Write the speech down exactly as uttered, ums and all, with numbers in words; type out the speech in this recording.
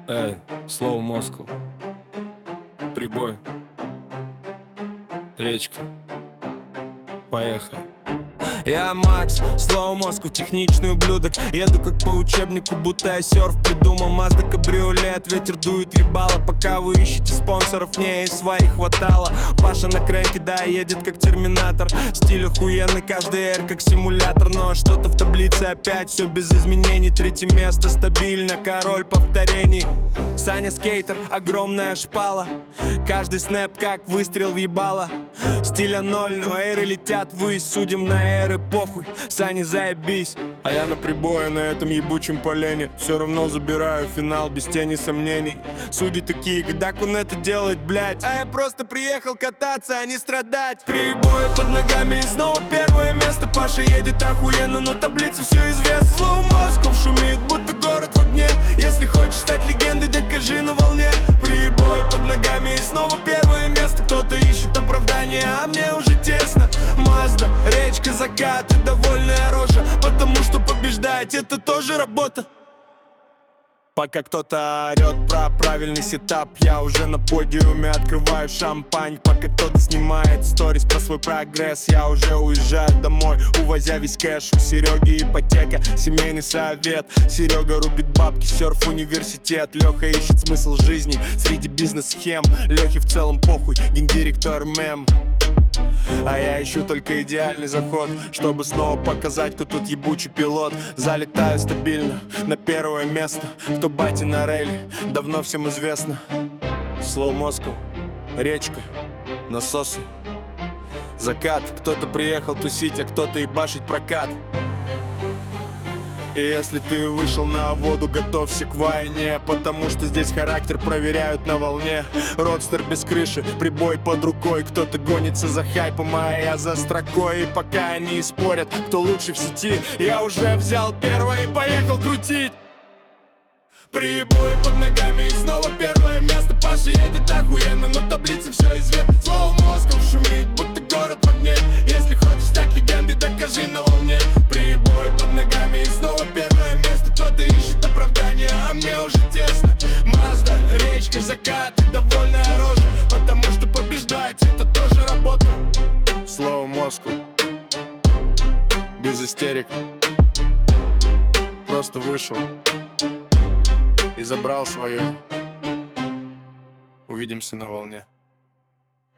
Эй, слово Москва. Прибой. Речка. Поехали. Я Макс, слово Москва, техничный ублюдок. Еду как по учебнику, будто я серф придумал. Мазда кабриолет, ветер дует ебало. Пока вы ищете спонсоров, мне и своих хватало. Паша на кренке, да, едет как терминатор. Стиль охуенный, каждый эр как симулятор. Но что-то в таблице опять все без изменений. Третье место стабильно, король повторений. Саня скейтер, огромная шпала. Каждый снэп как выстрел в ебало. Стиля ноль, но эры летят ввысь. Судим на эры, похуй, Сани заебись. А я на прибое на этом ебучем полене. Все равно забираю финал без тени сомнений. Судьи такие, когда он это делает, блять. А я просто приехал кататься, а не страдать. Прибой под ногами и снова первое место. Паша едет охуенно, но таблица все известна. Слово Москва шумит, будто город в огне. Если хочешь стать легендой, докажи на волне. Прибой под ногами и снова первое место. Кто-то ищет оправдание, а мне уже тесно. Мазда, речка, закат и довольная рожа. Потому что побеждать это тоже работа. Пока кто-то орет про правильный сетап, я уже на подиуме открываю шампань. Пока кто-то снимает сторис про свой прогресс, я уже уезжаю домой, увозя весь кэш. У Сереги ипотека, семейный совет. Серега рубит бабки, серф университет. Леха ищет смысл жизни среди бизнес-схем. Лехе в целом похуй, гендиректор мем. А я ищу только идеальный заход, чтобы снова показать, кто тут ебучий пилот. Залетаю стабильно на первое место. Кто бати на рейли, давно всем известно. Слово Москва, речка, насосы, закат. Кто-то приехал тусить, а кто-то ебашить прокат. И если ты вышел на воду, готовься к войне, потому что здесь характер проверяют на волне. Родстер без крыши, прибой под рукой. Кто-то гонится за хайпом, а я за строкой. И пока они спорят, кто лучше в сети, я уже взял первое и поехал крутить. Прибой под ногами и снова первое место. Паша едет охуенно, но таблица все известна. Слово Москва шумит, будто город в огне. Если хочешь стать легендой, докажи на волне. Прибой под ногами и снова первое место. Кто-то ищет оправдание, а мне уже тесно. Мазда, речка, закат и довольная рожа. Потому что побеждать это тоже работа. Слово Москва, без истерик. Просто вышел и забрал свое. Увидимся на волне.